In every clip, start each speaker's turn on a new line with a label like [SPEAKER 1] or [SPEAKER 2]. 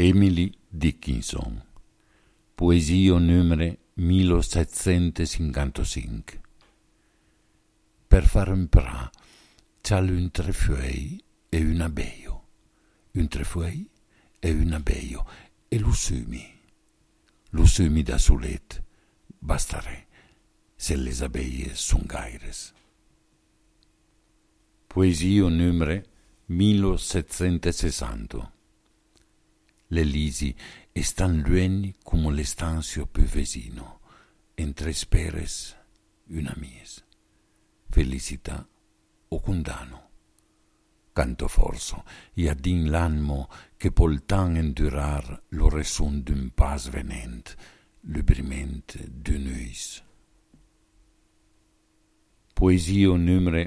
[SPEAKER 1] Emily Dickinson. Poesia numero 1755. Per fare un pra, c'ha un trefeuille e un abbeio. Un trefeuille e un abbeio. E lo sumi da solet, bastare, se les abbeie son gaires. Poesia numero 1760. Le lisi estan lueni come le stanzio più vesino, entre speres una mies. Felicità o condanno. Canto forso, e adin l'animo che pol tan endurar lo resun d'un pas venent, lubriment d'un uis. Poesia numero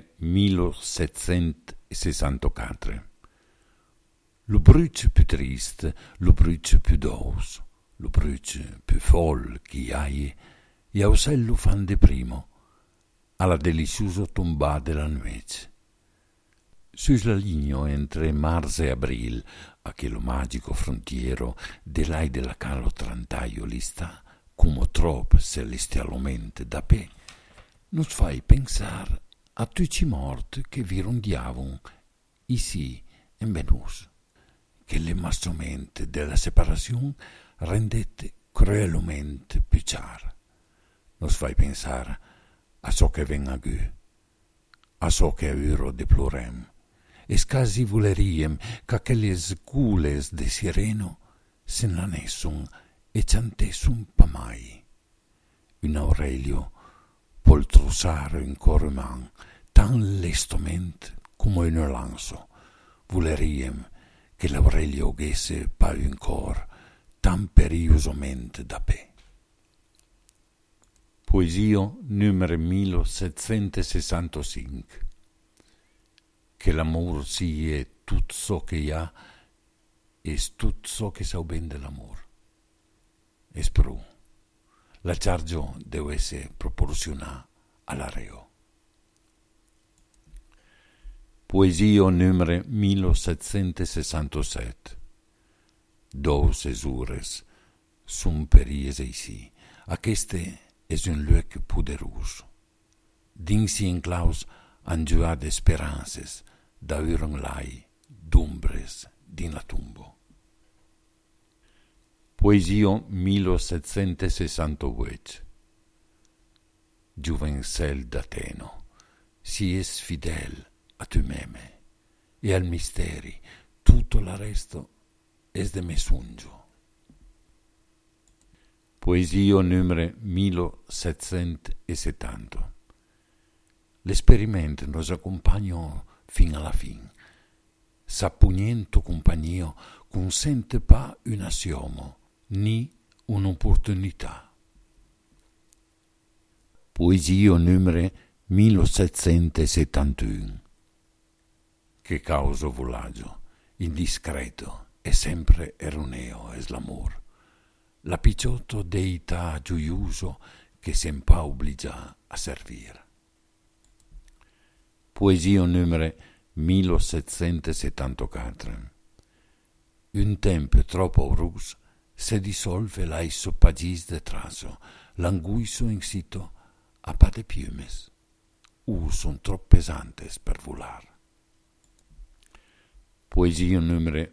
[SPEAKER 1] 1764. Lo bruc più triste, lo bruc più dos, lo bruc più fol chi hai, e ausello fan de primo, alla delicioso tomba della nuece. Sus la linea entre marzo e abril, aquello magico frontiero dell'ai della calo trantaio li sta, come trop celestialmente da pe, nos fai pensar a tutti i morti che vi rondiavano ici in Venus, che l'emmassamento della separazione rendette cruelmente più chiaro. Nos fai pensare a ciò che ven a gu, a ciò che euro deplorem, e scasi voleriem che aquelles gules de sireno se n'anessun e ciantessun pa mai. Un Aurelio poltrusare in corman tan lestamente come un lanzo, voleriem che l'Aurelio ghesse pa un cor tan periosamente da pe. Poesia numero 1765. Che l'amor sia tutto ciò che ha e tutto ciò che sa ben dell'amor. Espero, la charge deve essere proporzionale all'areo. Poesia numero 1767. Dos esures sun peries ici. Aqueste es un luoc poderoso. Dins si enclaus angiua de sperances, da uren lai, d'umbres din la tumbo. Poesia 1768. Giuvencel d'Ateno, si es fidel a tu meme, e al misteri, tutto la resto es de mesungio. Poesia numero 1770. L'esperimento nos accompagna fin alla fin. S'appugnento compagnia consente pas un assiomo, ni un'opportunità. Poesia numero 1771. Che causa volaggio, indiscreto e sempre erroneo es l'amor. La picciotto deità gioioso che sempa obbligia a servire. Poesia numero 1774. Un tempo troppo rus se dissolve l'ai soppagis de traso, l'anguiso in sito a pas de piumes, son troppo pesantes per volar. Poesia numero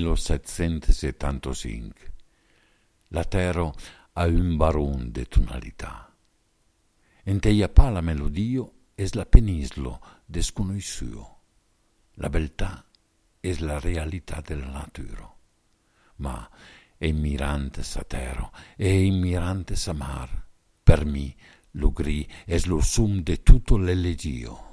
[SPEAKER 1] 1775. La terra ha un baron de tonalità. Enteia pa la melodio es la penislo desconosciuto. La beltà es la realtà della natura. Ma è mirante sa terra, è mirante sa mar. Per me, lo gri es lo sum de tutto l'elegio.